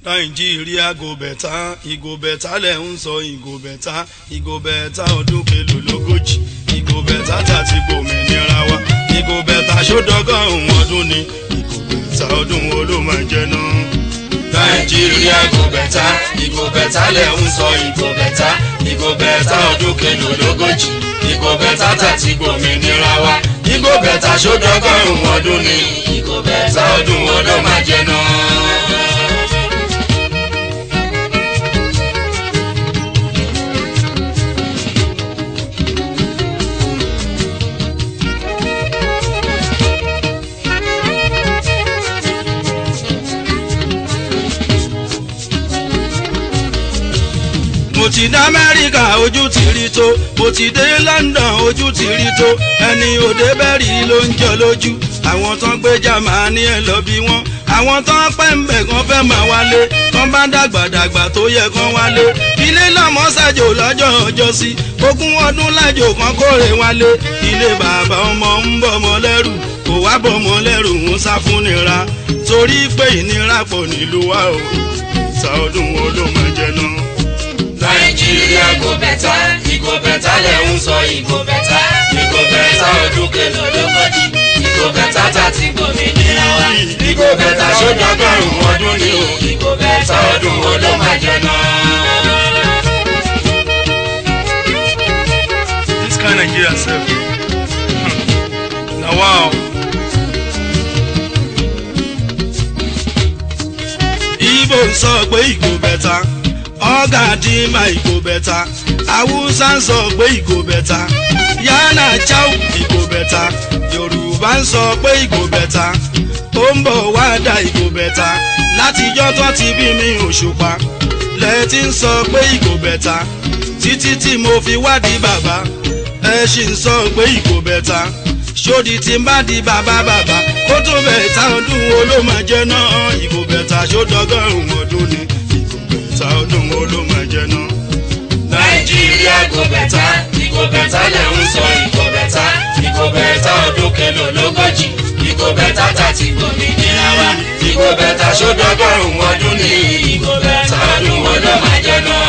Nàìjíríà go better, ìgò bẹ̀tà lẹ̀ ń sọ ìgò bẹ̀tà ọdún kelòlógójì, ìgò bẹ̀tà tàti gbòmìnira wa, ìgò bẹ̀tà ṣódọ́gọ́rùn ọdún ni, ìgò bẹ̀tà ọdún wo ló máa jẹ náà. Nàìjíríà go better, ìgò bẹ̀tà lẹ̀ ń sọ ìgò bẹ̀tà ọdún kelòlógójì, ìgò bẹ̀tà tàti gbòmìnira wa, ìgò bẹ̀tà ṣódọ́gọ́rùn ọdún ni, ìgò bẹ̀tà ọdún wo ló máa jẹ náà. Mo ti dé Amẹ́ríkà ojú ti rí tó, mo ti dé London ojú ti rí tó, ẹni òde bẹ́rì ló ń jọ lójú, àwọn tán gbé Jámánì ẹ̀ lọ bí wọ́n, àwọn tán pẹ́ ń bẹ̀ kan fẹ́ máa wálé, kán bá dàgbàdàgbà tó yẹ kán wálé, ilé lọ́mọ ṣàjò lọ́jọ́ ọjọ́ sí, ogún ọdún lájò kan kórè wálé, ilé bàbá ọmọ ń bọ̀mọ lẹ́rù, kò wá bọ̀mọ lẹ́rù ń sá fún nira, torí pé ìnira pọ̀ nílùú wa o, ìta ọdún wo ló máa jẹ náà. Nàìjíríà go better, ìgò bẹ̀tà lẹ̀ ń sọ ìgò bẹ̀tà ọdún kelòlógójì, ìgò bẹ̀tà tàti gbòmìnira wa, ìgò bẹ̀tà ṣódọ́gọ́rùn ọdún ni o, ìgò bẹ̀tà ọdún wo ló máa jẹ náà. This kind Nigeria sef. Na wow. Igbo ń sọ pé ìgò bẹ̀tà, Ọ̀gàdìmà ìgò bẹ̀tà, Haúsá ń sọ pé ìgò bẹ̀tà, Yánà Cháu ìgò bẹ̀tà, Yorùbá ń sọ pé ìgò bẹ̀tà, ó ń bọ̀ wá dá ìgò bẹ̀tà, látijọ́ tó ti bí mi Òṣùpá lẹ́tí ń sọ pé ìgò bẹ̀tà, títí tí mo fi wádìí bàbá ẹ ṣì ń sọ pé ìgò bẹ̀tà, ṣódì tí ń bá di bàbá kó tó bẹ̀tà ọdún wo ló máa jẹ náà, ìgò bẹ̀tà ṣódọ́gọ́rùn ọdún ni, ìgò ọdún wo ló máa jẹ náà. Nàìjíríà go better, ìgò bẹ̀tà lẹ̀ ń sọ ìgò bẹ̀tà ọdún kelòlógójì, ìgò bẹ̀tà tàti gbòmìnira wa, ìgò bẹ̀tà ṣódọ́gọ́rùn ọdún ni, ìgò bẹ̀tà ọdún wo ló máa jẹ náà.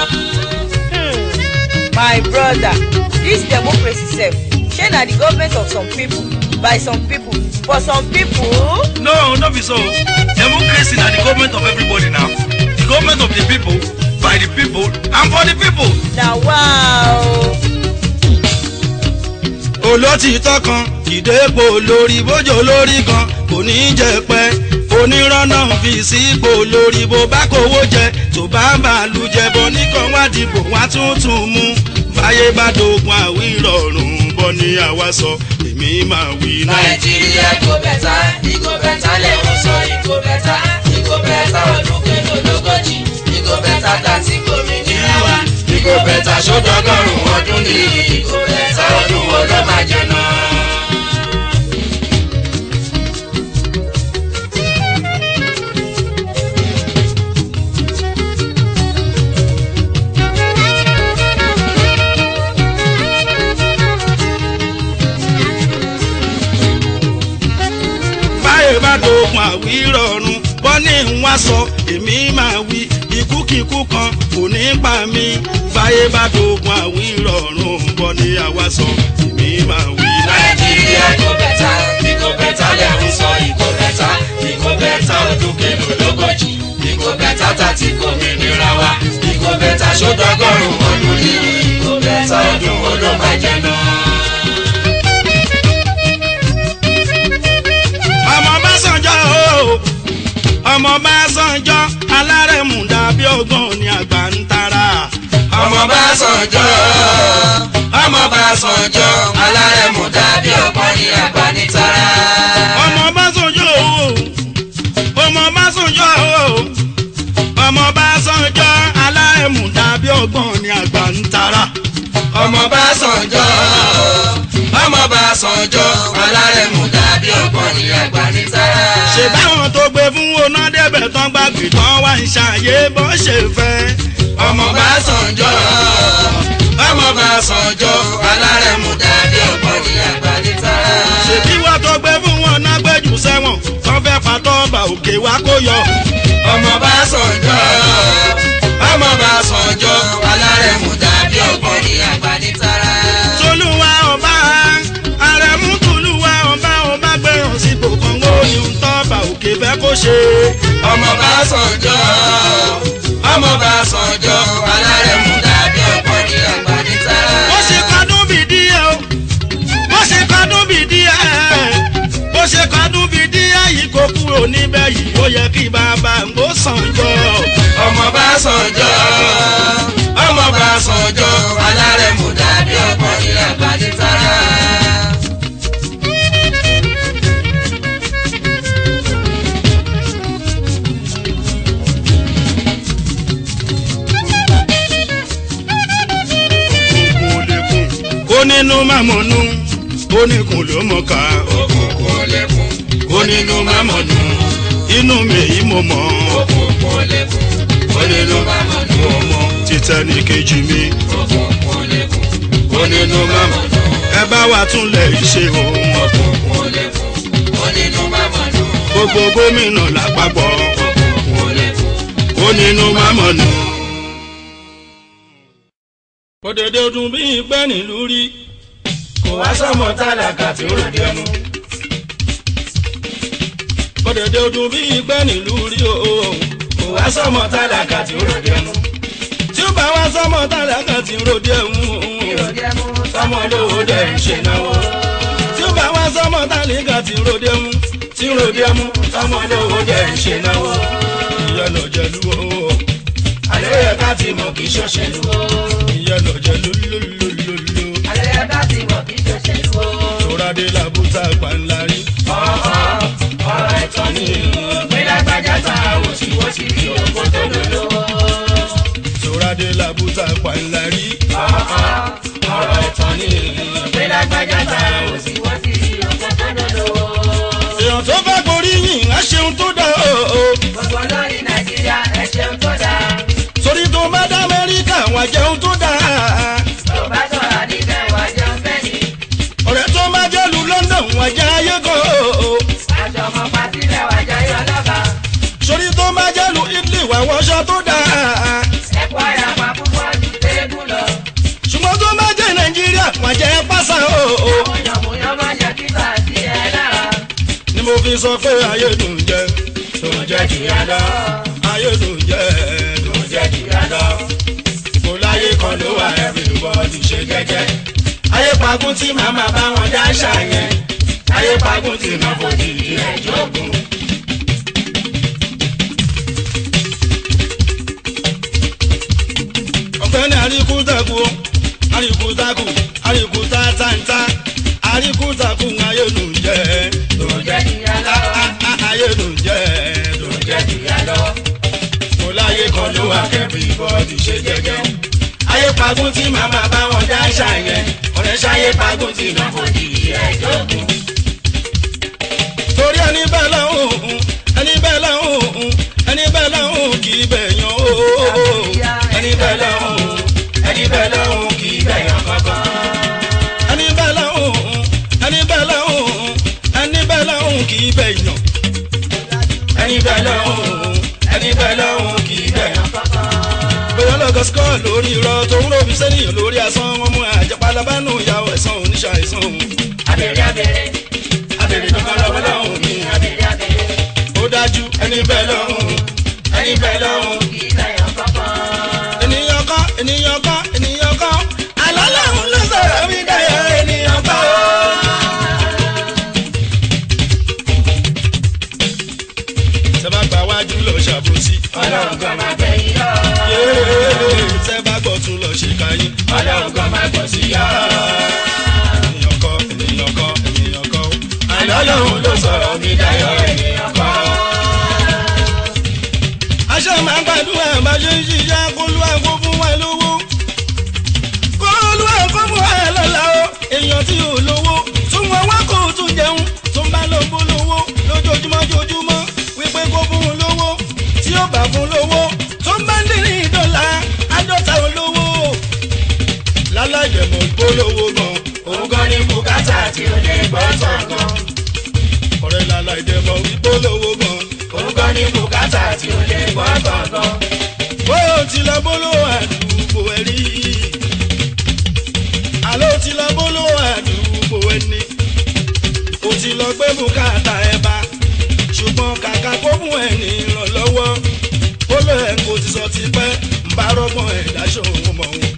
My brother, this democracy sef, shey na the government of some people, by some people, for some people? No be so. Democracy na the government of everybody now. The government of the people, by the people, and for the people. Na wow. Olótìtọ́ kan ìdépò lórí bójó lórí kan kò ní jẹ pẹ́, onírànà fi sípò lórí bó bá kówó jẹ, tó bá bàálù jẹ bọ́ nìkan wá dìbò wá tuntun mú, báyé bá dogun àwírọ̀rùn bọ́ ní àwa sọ èmi máa wí. Nàìjíríà go better, ìgò bẹ̀tà lẹ̀ ń sọ ìgò bẹ̀tà ọdún kelòlógójì, ìgò bẹ̀tà tàti gbòmìnira wa, ìgò bẹ̀tà ṣódọ́gọ́rùn ọdún ni, ìgò bẹ̀tà ọdún wo ló máa jẹ náà. Bá dogun àwírọ̀rùn bọ́ ní ń wá sọ èmi máa wí, ikúkíkú kan kò ní pa mí, báyé bá dogun àwírọ̀rùn bọ́ ní àwa sọ èmi máa wí. Nàìjíríà go better, ìgò bẹ̀tà lẹ̀ ń sọ ìgò bẹ̀tà ọdún kelòlógójì, ìgò bẹ̀tà tàti gbòmìnira wa, ìgò bẹ̀tà ṣódọ́gọ́rùn ọdún ni, ìgò bẹ̀tà ọdún wo ló máa jẹ náà. Ọmọ Básanjọ́ alárẹ̀mú dàbí ọgbọ́n ní àgbà ń tara. Ọmọ Básanjọ́ alárẹ̀mú dàbí ọgbọ́n ní àgbà ń tara. Ọmọ Básanjọ́ alárẹ̀mú dàbí ọgbọ́n ní àgbà ń tara. Ọmọ Básanjọ́ alárẹ̀mú dàbí ọgbọ́n ní àgbà ń tara. Ṣé báwọn tó gbé fún oná débẹ̀ tán gbàgbé tán wá ń ṣàyè bó ṣe fẹ́. Ọmọ Básanjọ́ alárẹ̀mú dàbí ọgbọ́n ní àgbà ń tara. Ṣèbí wọ́n tó gbé fún wọn náà gbẹ́jù sẹ́wọ̀n tán fẹ́ pàtó ọba òkè wá kó yọ. ọmọ bá sànjọ́ ọmọ bá sànjọ́ alárẹ̀mú dàbí ọgbọ́n ní àgbàdì tara. tolúwa ọba àrẹ̀mú tolúwa ọba ọba gbẹ̀rán sípò kan ó ní ń tọ́ba òkè fẹ́ kó ṣe. ọmọ bá sànjọ́ ọmọ bá sànjọ́ alárẹ̀mú dàbí ọgbọ́n ní àgbàdì tara. bó ṣe kadún bì díẹ̀ o bó ṣe kadún bì díẹ̀ bó ṣe kadún bì díẹ̀ yìí kò kúrò níbẹ̀ yìí ó yẹ kí bàbá ń gbó sànjọ́. ọmọ bá sànjọ́ ọmọ bá sànjọ́ alárẹ̀mú dàbí ọgbọ́n ní àgbàdì tara. kó nínú mamọ̀nù ó ní kùn ló mọ̀ ká. òkùnkùn ò lè kún kó nínú mamọ̀nù inú mi yìí mo mọ̀. òkùnkùn ò lè kún kó nínú mamọ̀nù ọmọ títẹ́ ní kejì mi. òkùnkùn ò lè kún kó nínú mamọ̀nù. ẹ bá wa tún lẹ̀ ṣe o. òkùnkùn ò lè kún kó nínú mamọ̀nù. gbogbo gómìnà lápapọ̀ òkùnkùn ò lè kún kó nínú mamọ̀nù. òdèdè ọdún bí ìgbẹ́ nílùú rí. kò wá sọmọ tálákà tí ó ròde ẹnu. òdèdè ọdún bí ìgbẹ́ nílùú rí o. kò wá sọmọ tálákà tí ó ròde ẹnu. tí ó bá wá sọmọ tálákà tí ó ròde ẹnu. sọmọ lówó dẹ̀ ń ṣe náwó. tí ó bá wá sọmọ tálákà tí ó ròde ẹnu. tí ó ròde ẹnu sọmọ lówó dẹ̀ ń ṣe náwó. ìyẹn lọ jẹlu o. àlẹ́ yẹ ká ti mọ̀ kí ṣọ́ṣẹ́lu o. ìyẹn lọ jẹlu lólólólóló. àlẹ́ yẹ ká ti mọ̀ kí ṣọ́ṣẹ́lu o. tòrádé làbúta pàǹlarí. ọ̀rọ̀ ẹ̀tọ́ ni pé lágbájá ta wòsíwòsí kí òkú tó lòlò. tòrádé làbúta pàǹlarí. ọ̀rọ̀ ẹ̀tọ́ ni pé lágbájá ta wòsíwòsí kí òkú tó lòlò. èèyàn tó bá gorí yìn á ṣeun tó dá o. gbogbo lórí nàìjíríà ẹ ṣeun tó dáa. torí tó bá dá amẹ́ríkà wà jẹun tó dá. tó bá sọ̀rọ̀ níbẹ̀ wá jẹun fẹ́ ni. ọ̀rẹ́ tó bá jẹ́lu London wà jẹ́ ayé kan o. aṣọ ọmọ pàtílẹ̀ wá jẹ́ yọ lọ́ba. torí tó bá jẹ́lu Italy wà wọṣọ tó dá. ẹ̀kọ́ àyàpá púpọ̀ ju téégún lọ. ṣùgbọ́n tó bá jẹ́ Nàìjíríà wà jẹ́ pásá o. àwọn yànmùyán máa jẹ́ kíkà sí ẹ lára. ni mo fi sọ pé ayé dùn jẹ dùn jẹ́ jù yá lọ. ayé dùn jẹ dùn jẹ́ jù yá lọ. kò láyé kan ló wà everybody ṣe jẹ́jẹ́. ayé pagún tí màmá bá wọn dá ṣàyẹn. ayé pagún tí màmá bò di ẹjọ́ ògùn. ọ̀gbẹ́ni àríkútàkù àríkútàkù àríkútàtàntà àríkútàkù ayé dùn jẹ dùn jẹ́ jù yá lọ. ayé dùn jẹ dùn jẹ́ jù yá lọ. kò láyé kan ló wà everybody ṣe jẹ́jẹ́. ayé pagún tí màmá bá wọn dá ṣàyẹn. ọ̀rẹ́ ṣayé pagún tí màmá bò di ẹjọ́ ògùn. torí ẹni bẹ́ẹ̀ lọ́hùn ẹni bẹ́ẹ̀ lọ́hùn ẹni bẹ́ẹ̀ lọ́hùn kì í bẹ̀yàn o. ẹni bẹ́ẹ̀ lọ́hùn ẹni bẹ́ẹ̀ lọ́hùn kì í bẹ̀yàn kankan. ẹni bẹ́ẹ̀ lọ́hùn ẹni bẹ́ẹ̀ lọ́hùn ẹni bẹ́ẹ̀ lọ́hùn kì í bẹ̀yàn. ẹni bẹ́ẹ̀ lọ́hùn ẹni bẹ́ẹ̀ lọ́hùn kì í bẹ̀yàn kankan. bóyá lọ́gọ́ skọ́ lórí irọ́ tó ń ròbí sẹ́niyàn lórí asán wọn mú àjẹpálábánú ìyàwó ẹ̀sán oníṣàìsàn òun. abèrè abèrè abèrè tó kọ́ lọ́wọ́ lọ́hùn mi. abèrè abèrè ó dájú ẹni bẹ́ẹ̀ lọ́hùn ẹni bẹ́ẹ̀ lọ́hùn kì í bẹ̀yàn kankan. ènìyàn kọ́ ènìyàn kọ́ ènìyàn kọ́ alálàhùn ló sọ̀rọ̀ mí dáyọ̀ ènìyàn kọ́. sẹ́bà gba wájú lọ ṣàbòsí. ọlọ́run kan máa gbẹ̀yìn yọ. sẹ́bà gbọ́ tún lọ ṣe káyín. ọlọ́run kan máa gbọ̀ sí yọ. ènìyàn kọ́ ènìyàn kọ́ ènìyàn kọ́. ọlọ́run ló sọ̀rọ̀ mí dáyọ̀ ènìyàn kọ́. aṣọ máa ń gbàdúrà bá ṣe ń ṣiṣẹ́ kólúwà kó fún wa lówó. kólúwà kó fún wa lọ́la o. èèyàn tí ò lówó tún wọn wá kó tún jẹun tó ń bá lọ bó lówó lójoojúmọ́ jójúmọ́ wípé kó fún un lówó tí ó bá fún lówó tó ń bá ń dín ní ìdọ́là àádọ́ta olówó. láláìdẹ̀mọ̀ ìpolówó gan. òun gan ni bùkátà tí ó lè gbọ́ tán gan. ọ̀rẹ́ láláìdẹ̀mọ̀ ìpolówó gan. òun gan ní bùkátà tí ò lè gbọ́ gangan. bóyá o ti lọ bólówó àdúgbò ẹ rí àló ti lọ bólówó àdúgbò ẹni o ti lọ gbé bùkátà ẹ bá ṣùgbọ́n kàkà kó fún ẹ ní ìrànlọ́wọ́ ó lọ ẹ̀ kò ti sọ ti pẹ́ ń bá rọ́gbọ́n ẹ̀ dáṣọ òun mọ̀ òun.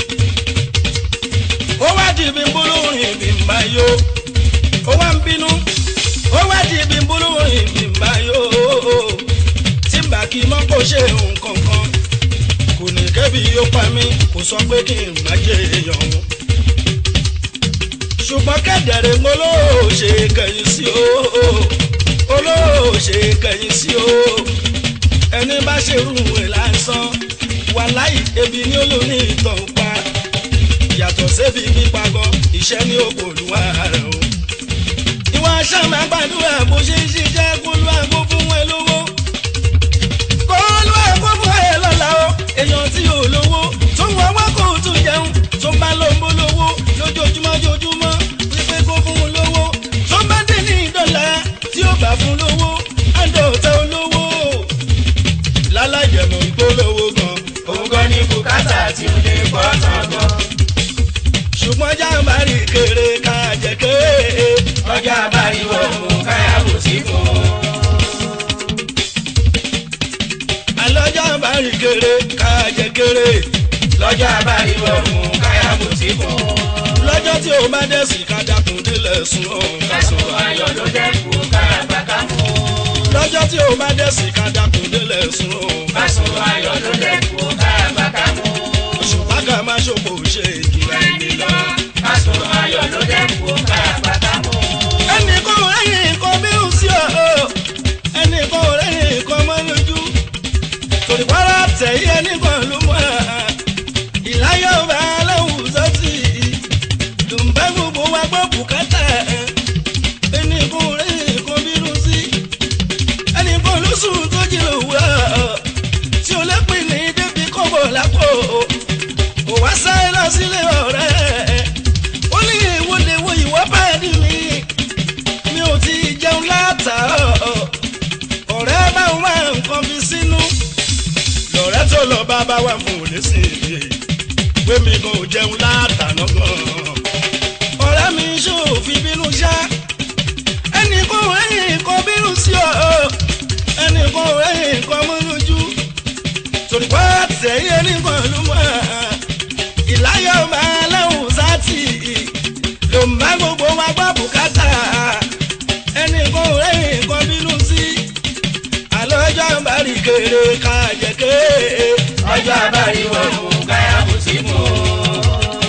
ó wá di ibi bólórin ibi ń bá yó ó wá ń bínú ó wá di ibi bólórin ibi ń bá yó tí ń bá kí mọ́ kó ṣe nǹkan kan kò ní kẹ́bi yóò pa mí kò sọ pé kí n má jẹ èèyàn òun. ṣùgbọ́n kẹ́dẹ̀rẹ́ ń olóòṣè kẹ̀yìn sí o olóòṣè kẹ̀yìn sí o ẹni bá ṣerú ẹ̀ lásán wàláì ebi ní olóní ìtàn pa yàtọ̀ sébi pípa gan iṣẹ́ ní òkòlùwà rẹ̀ o. ìwà sàmà gbàdúrà bó ṣe ń ṣiṣẹ́ kólú àgbo fún ẹ lówó kólú àgbo fún ẹ lọ́la o èèyàn tí ò lówó tó ń wọ́wọ́ kó tún jẹun tó ń bá ló ń bó lówó lójoojúmọ́ wípé kó fún un lówó tó bá dé ní ìdọ́là tí ó bá fún lówó àdọ̀tà olówó lálàjẹmọ̀ ìgbólówó gan òun gan ní bùkátà tí ò lè gbọ́ gangan. ṣùgbọ́n jàǹbá rí kéré ká jẹ kéré ọjà àbáríwọ̀ mú káyà bò sí fún un. àlọ́ jàǹbá rí kéré ká jẹ kéré lọ́jà àbáríwọ̀ mú káyà bò sí fún un. lọ́jọ́ tí o bá dẹ̀ sí ká dákun délẹ̀ sùn ọ̀hún ká sùn ayọ̀ ló dẹ́kun káyà bàkà mú. lọ́jọ́ tí o bá dẹ̀ sí ká dákun délẹ̀ sùn ọ̀hún ká sùn ayọ̀ ló dẹ́kun káyà bàkà mú. ṣùgbọ́n ká má ṣòfò ṣe ìkìlá ẹni lọ. ká sùn ayọ̀ ló dẹ́kun káyà bàkà mú. ẹnì kan rẹ́yìn kan bí ó sí ọ̀ ẹnì kan rẹ́yìn kan mọ́ lójú torí pàrọ̀ tẹ̀yí ẹnì kan ló mọ̀ ìláyọ̀ bá lọ́hùn sọ́tì dùnbẹ́ gbogbo wa gbọ́ bùkátà ẹnì kan rẹ́yìn kan bínú sí ẹnì kan ló sùn tó jí lòwúrọ̀ tí o lè pín ní débi kọ́bọ̀ lápò ò wá sáré lọ sílé ọ̀rẹ́ ó ní ìwọlẹ̀wọ̀ ìwọ́ bá dì mí mi ò ti jẹun látàárọ̀ ọ̀rẹ́ bá ń wá nǹkan fi sínú lọ̀rẹ́ tó lọ bá wà fún òní sí i pé mi kò jẹun látàná gan ọ̀rẹ́ mi ṣòfin bínú ṣá ẹnì kan rẹ́yìn kan bínú sí ọ ẹnì kan rẹ́yìn kan mú lójú torí wá tẹ̀yẹ nìkan ló mọ̀ ìláyọ̀ máa láwùn sátì ló ń bá gbogbo wa gbọ́ bùkátà ẹnì kan rẹ́yìn kan bínú sí àlọ́jọ́ ń bá rí kéré ká jẹ kéré ọjọ́ àbáríwọ̀ mú káyà bò sí fún un.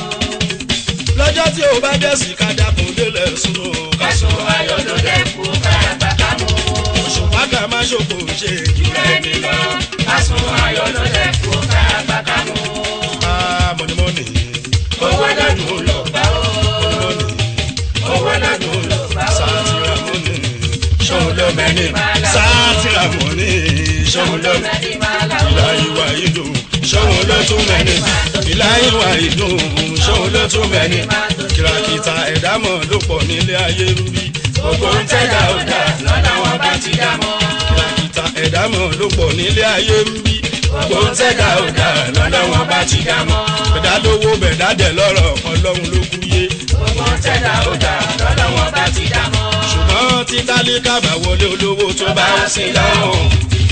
lọ́jọ́ tí o bá dẹ̀ sí ká dákun délẹ̀ sùn o ká sùn ayọ̀ ló dẹ́kun káyà bàkà mú. ṣùgbọ́n ká má ṣòfò ṣe ìjùlọ ẹni lọ ká sùn ayọ̀ ló dẹ́kun káyà bàkà mú. mọ̀nìmọ̀nì owó lọ́dún ló bá ó. owó lọ́dún ló bá ó. sátìrámọ́nì ṣòun ló mẹ́ni máa la ó. sátìrámọ́nì ṣòun ló mẹ́ni máa la ó. ìlà ìwà ìdùn ṣòun ló tún mẹ́ni ìlà ìwà ìdùn ṣòun ló tún mẹ́ni kìràkìtà ẹ̀dámọ̀ ló pọ̀ nílé ayé rúbí gbogbo ń tẹ́jà ó dà lọ́dọ̀ wọn bá ti dá mọ́. kìràkìtà ẹ̀dámọ̀ ló pọ̀ nílé ayé rúbí gbogbo ń tẹ́jà ó dà lọ́dọ̀ wọn bá ti dá mọ́. bẹ̀dá lówó bẹ̀dá dẹ̀ lọ́rọ̀ ọlọ́run ló kú yé gbogbo ń tẹ́jà ó dà lọ́dọ̀ wọn bá ti dá mọ́. ṣùgbọ́n tí tálíkà bá wọlé olówó tó bá ń sin lọ́rùn.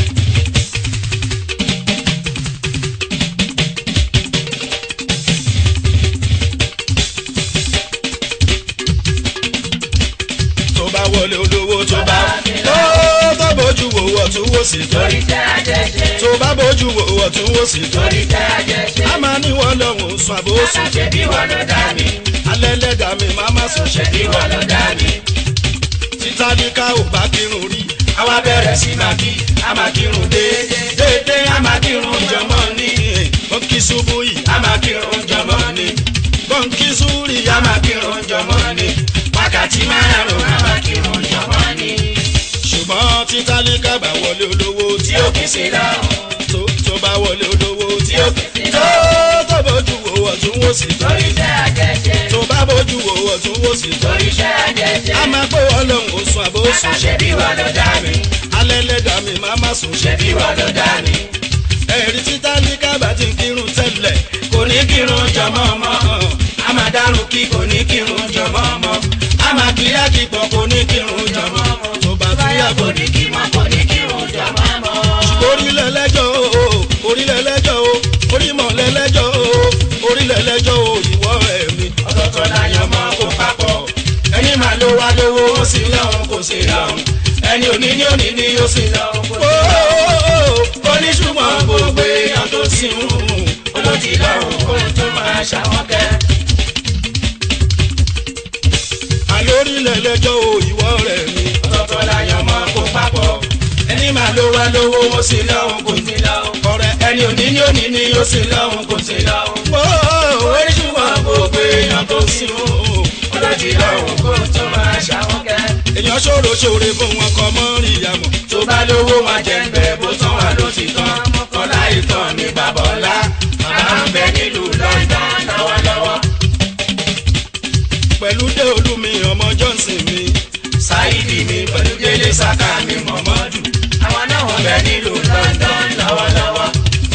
tó bá wọlé olówó tó bá tó bójú wo ọ̀tún wò sí torí tẹ́ àjẹjẹ. tó bá bójú wo ọ̀tún wò sí torí tẹ́ àjẹjẹ. a máa ní wọn lọ́hùn sùn àbóṣù ṣe bí wọn ló dá mi. alẹ́ lẹ́dàá mi máa má sùn ṣe bí wọn ló dá mi. títàlíkà ò bá kírun rí àwa bẹ̀rẹ̀ sí máa kí a máa kírun déédéé a máa kírun jọmọ́ ní. bọ́ǹkì ṣubú yìí a máa kírun jọmọ́ ní. bọ́ǹkì súrì a máa kírun jọmọ́ ní. wákàtí márùn-ún a máa kírun jọmọ́ ní. ṣùgbọ́n títàlíkà bá wọlé olówó tí ó kì í sí lọ́rùn. tó bá wọlé olówó tí ó kì í sí lọ́rùn. tó bójú wo ọ̀tún wò sí torí tẹ́ àjẹjẹ. tó bá bójú wo ọ̀tún wò sí torí tẹ́ àjẹjẹ. a máa pé wọn lọ́lọ́run ò sùn àbó sùn. ṣebí wọ́n ló dá mi. alẹ́ lẹ́dà mi má má sùn. ṣebí wọ́n ló dá mi. ẹ̀rí títà ní kábà tí ń kírun tẹ́lẹ̀. kò ní kírun jọmọ́ ọmọ. a máa dárun kí kò ní kírun jọmọ́ ọmọ. a máa kíyà kí pọ̀ kò ní kírun jọmọ́ ọmọ. tó bá kíyà kò ní kí mọ́ kò ní kírun jọmọ́ ọmọ. orílẹ̀ lẹ́jọ́ o orílẹ̀ lẹ́jọ́ o orímọ̀ lẹ́lẹ́jọ́ o orílẹ̀ lẹ́jọ́ o ìwọ ẹ̀mí. ọ̀tọ̀ọ̀tọ̀ láyọ̀ mọ́ kó papọ̀. ẹni máa ló wá lówó ó sì lọ́hùn kò sí lọ́hùn. ẹni òní ní òní ní ó sì lọ́hùn kò sí lọ́hùn. ó ní ṣùgbọ́n gbogbo èèyàn tó sì ń hùn olódì lọ́hùn kó tó máa ṣàwọn kẹ́. àlórílẹ̀ lẹ́jọ́ o ìwọ rẹ̀ mi. ọ̀tọ̀ọ̀tọ̀ láyọ̀ mọ́ kó papọ̀. ẹni máa ló wá lówó ó sì lọ́hùn kò sí lọ́hùn. ọ̀rẹ́ ẹni òní ní òní ní ó sì lọ́hùn kò sí lọ́hùn. ó ní ṣùgbọ́n gbogbo èèyàn tó sì ń hùn olódì lọ́hùn kó tó máa ṣàwọn kẹ́. èèyàn ṣòro ṣòre fún wọn kọ mọ́ rí ìyàmọ̀. tó bá lówó wọn jẹ ń bẹ bó tán wà ló ti tán. kọ́lá ìtàn ní bàbọ̀lá bàbá ń bẹ nílùú London lọ́wọ́lọ́wọ́. pẹ̀lú dé olúmi ọmọ Johnson mi. Sáìdì mi pẹ̀lú délé Saka mi Mọ̀mọ́dù. àwọn náà wọ́n bẹ nílùú London lọ́wọ́lọ́wọ́.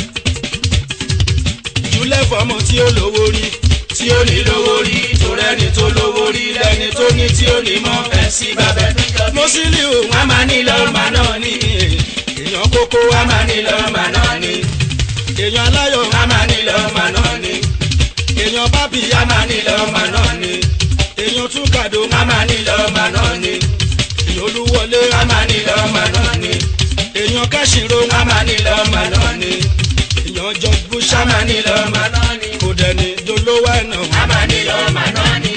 jùlẹ̀ fọmọ tí ó lówó rí. tí ó ní lówó rí torẹ́ni tó lówó rí lẹ́ni tó ní tí ó ní mọ́ ẹ̀ sí bàbá. mo sì rí òun wọ́n máa ní lọ́ọ̀mà náà ní. èèyàn kókó wa wọ́n máa ní lọ́ọ̀mà náà ní. èèyàn aláyọ̀ wọ́n máa ní lọ́ọ̀mà náà ní. èèyàn bábí wọ́n máa ní lọ́ọ̀mà náà ní. èèyàn túkàdó wọ́n máa ní lọ́ọ̀mà náà ní. èèyàn olúwọlé wọ́n máa ní lọ́ọ̀mà náà ní. èèyàn kẹ́sìnrò wọ́n máa ní lọ́ọ̀mà náà ní. èèyàn jọ búṣà wọ́n máa ní lọ́ọ̀mà náà ní. kò dẹni dolówó ẹ̀nà. wọ́n máa ní lọ́ọ̀mà náà ní.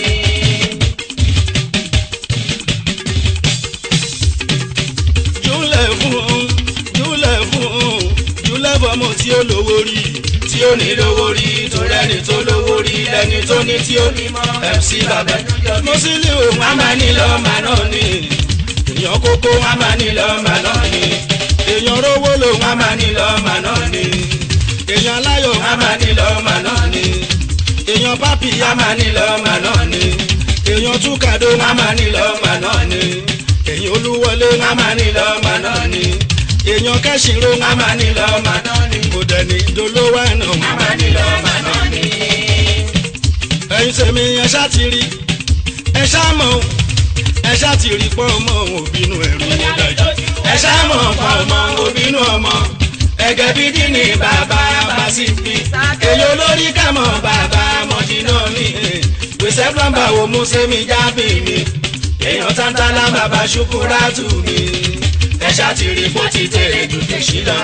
jùlẹ̀ fọmọ tí ó lówó rí. tí ó ní lówó rí torẹ́ni tó lówó rí lẹ́ni tó ní tí ó ní mọ́ MC bàbá. mo sì rí òun wọ́n máa ní lọ́ọ̀mà náà ní. èèyàn kókó wọ́n máa ní lọ́ọ̀mà náà ní. èèyàn rówó lòun wọ́n máa ní lọ́ọ̀mà náà ní. èèyàn aláyọ̀ wọ́n máa ní lọ́ọ̀mà náà ní. èèyàn pápí wọ́n máa ní lọ́ọ̀mà náà ní. èèyàn túkàdó wọ́n máa ní lọ́ọ̀mà náà ní. èèyàn olúwọlé wọ́n máa ní lọ́ọ̀mà náà ní. èèyàn kẹ́sìnrò wọ́n máa ní lọ́ọ̀mà náà ní. kò dẹni dolówó ẹ̀nà. wọ́n máa ní lọ́ọ̀mà náà ní. ẹ̀yin tèmi ẹ ṣá ti rí ẹ ṣá mọ̀ ẹ ṣá ti rí pọ́ ọmọ òbínú ẹ̀rù ló dájú. ẹ ṣá mọ̀ ọ̀pọ̀ ọmọ òbínú ọmọ. ẹgẹ bídí ni bàbá bá sì fi. èyí olórí kàmọ́ bàbá mọ̀dínà mi. gbèsè plọ́mbà wo mú sẹ́mi jábì mi. èèyàn tántálá bàbá ṣukúrátù mi. ẹ ṣá ti rí bó ti tèrè jù tèṣí lọ.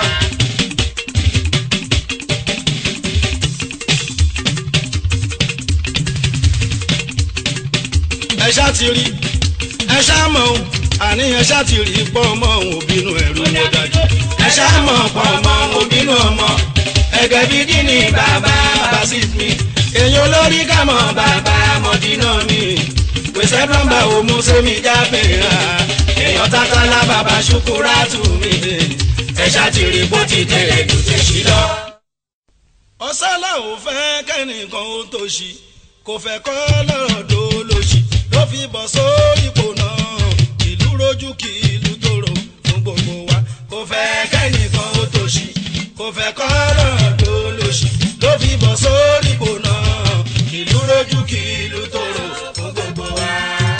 ẹ ṣá ti rí ẹ ṣá mọ̀ àní ẹ ṣá ti rí pọ́ ọmọ òbínú ẹ̀rù ló dájú. ẹ ṣá mọ̀ ọ̀pọ̀ ọmọ òbínú ọmọ. ẹgẹ bídí ni bàbá bá sì fi. èyí olórí kàmọ́ bàbá mọ̀dínà mi. gbèsè plọ́mbà wo mú sẹ́mi jábì rà. èèyàn tántálá bàbá ṣukúrátù mi. ẹ ṣá ti rí bó ti tèrè jù tèṣí lọ. ọ̀sálà ò fẹ́ kẹ́nìkan ó tó ṣì kò fẹ́ kọ́ lọ́rọ̀ tó lóṣì ló fi bọ̀ sórí ipò náà ìlú rojú kí ìlú tòrò fún gbogbo wa. kò fẹ́ kẹ́nìkan ó tó ṣì kò fẹ́ kọ́ lọ́rọ̀ tó lóṣì ló fi bọ̀ sórí ipò náà ìlú rojú kí ìlú tòrò fún gbogbo wa.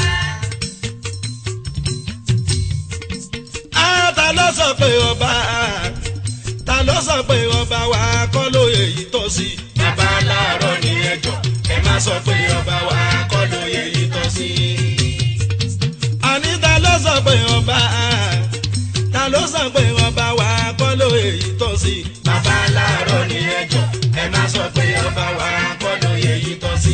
ta ló sọ pé ọba ta ló sọ pé ọba wa kọ́ lóye yìí tó sí. bàbá láàárọ̀ ní ẹjọ́ ẹ má sọ pé ọba wa kọ́ lóye yìí tọ́ sí. àní ta ló sọ pé ọba ta ló sọ pé ọba wa kọ́ lóye yìí tó sí. bàbá láàárọ̀ ní ẹjọ́ ẹ má sọ pé ọba wa kọ́ lóye yìí tọ́ sí.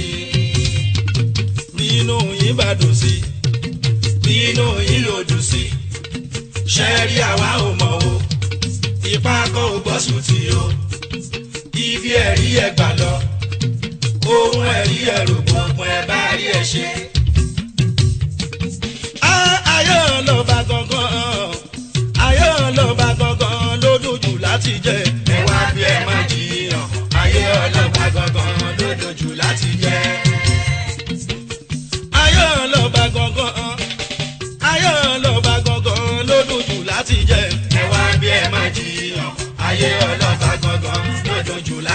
bínú yín bá dùn sí bínú yín ló dùn sí. ṣẹ́ẹ́rì àwa ò mọ̀ o ipá kọ́ ò gbọ́ sùn tí o. ibi ẹ̀rí ẹ̀ gbà lọ ohun ẹ̀rí ẹ̀rù gbogbo ẹ̀ bá rí ẹ̀ ṣe. ayé ọlọ́ba gangan ayé ọlọ́ba gangan ló dojú láti jẹ. ẹ wá bí ẹ má jiyàn ayé ọlọ́ba gangan ló dojú láti jẹ. ayé ọlọ́ba gangan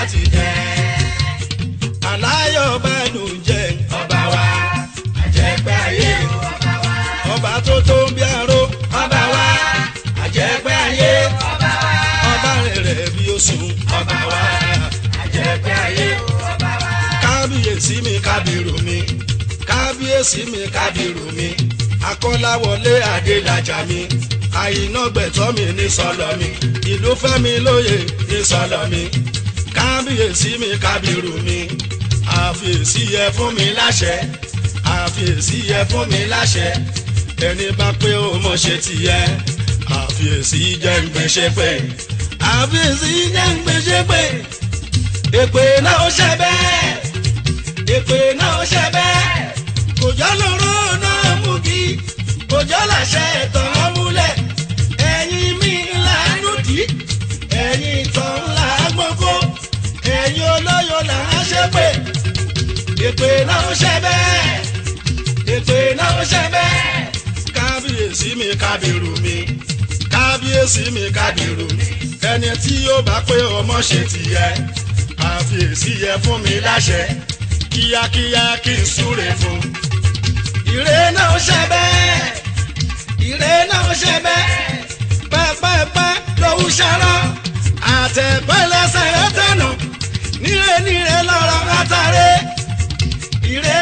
láti jẹ́. aláyọ̀ bá nù jẹ́ ọba wa àjẹpẹ́ ayé ọba wa. ọba tó tó ń bí aró ọba wa àjẹpẹ́ ayé ọba wa. ọba rẹ̀ bí ó sùn ọba wa àjẹpẹ́ ayé ọba wa. kábíyèsí mi kábírù mi kábíyèsí mi kábírù mi akọ́láwọlé adélájà mi àyìnà gbẹ̀tọ́ mi ní sọlọ mi ìlú fẹ́mi lóye ní sọlọ mi kábíyèsí mi kábírù mi àfiyèsí yẹ fún mi láṣẹ àfiyèsí yẹ fún mi láṣẹ ẹni bá pé ó mọ̀ ṣe tìyẹ àfiyèsí jẹ́ ń gbèsè pé àfiyèsí jẹ́ ń gbèsè pé èpè náà ó ṣe bẹ́ẹ̀ èpè náà ó ṣe bẹ́ẹ̀ kò jọ́ lóró náà mú kí kò jọ́ làṣẹ ẹ̀tàn ọmúlẹ̀ ẹ̀yin mi ńlá nùdí ẹ̀yin ìtàn ńlá gbọ́kọ́ ẹ̀yin olóyò là á ṣe pé èpè náà ó ṣe bẹ́ẹ̀ èpè náà ó ṣe bẹ́ẹ̀ kábíyèsí mi kábírù mi kábíyèsí mi kábírù mi ẹni tí yóò bá pé ọmọ ṣe tìyẹ àfiyèsí yẹ fún mi láṣẹ kíákíá kí n súre fún. Ire náà ó ṣe bẹ́ẹ̀ ire náà ó ṣe bẹ́ẹ̀ pẹ́pẹ́pẹ́ lòún ṣarọ́ àtẹ̀pẹ́ lẹ́sẹ̀ rẹ̀ tẹ̀nà níre níre lọ́rọ̀ látàrí ire